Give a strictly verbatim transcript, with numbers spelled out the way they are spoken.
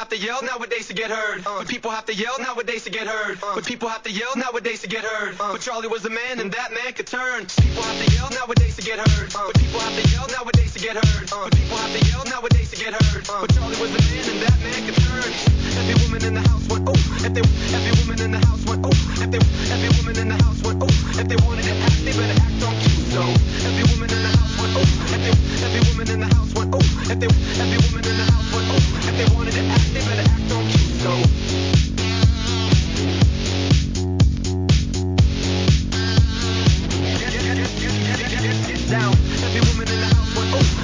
have to yell nowadays to get heard. But people have to yell nowadays to get heard. But people have to yell nowadays to get heard. But Charlie was a man and that man could turn. People have to yell nowadays to get heard. But people have to yell nowadays to get heard. But people have to yell nowadays to get heard. But Charlie was a man and that man could turn. Every woman in the house went oh. If they, every woman in the house went oh. If they, every woman in the house went oh. If they wanted to act, they better act on cue. So every woman in the house went oh.